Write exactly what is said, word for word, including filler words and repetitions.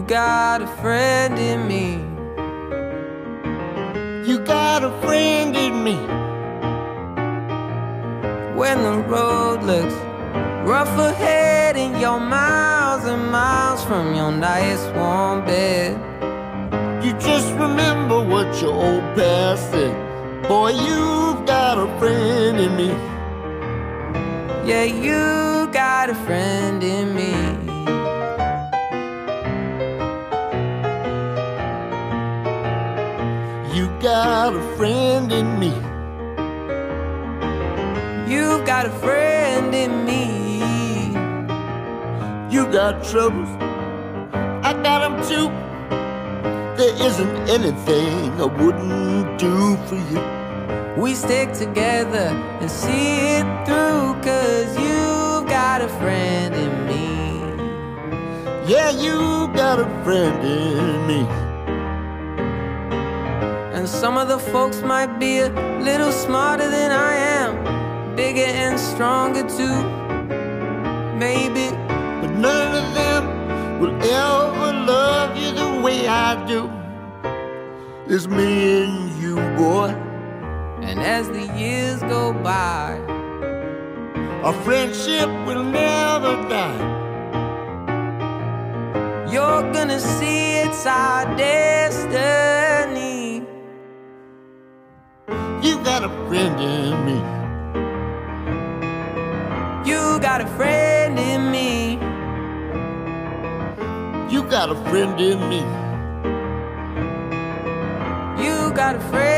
got a friend in me. You got a friend in me. When the road looks rough ahead and you're miles and miles from your nice warm bed, you just remember what your old past said. Boy, you've got a friend in me. Yeah, you got a friend in me. You got a friend in me. You've got a friend in me. You got troubles, I got them too. There isn't anything I wouldn't do for you. We stick together and see it through, 'cause you've got a friend in me. Yeah, you got a friend in me. And some of the folks might be a little smarter than I am, bigger and stronger too, maybe. But none of them will ever love you the way I do. It's me and you, boy. And as the years go by, our friendship will never die. you're gonna see it's our destiny. You got a friend in me. You got a friend in me. You got a friend in me. You got a friend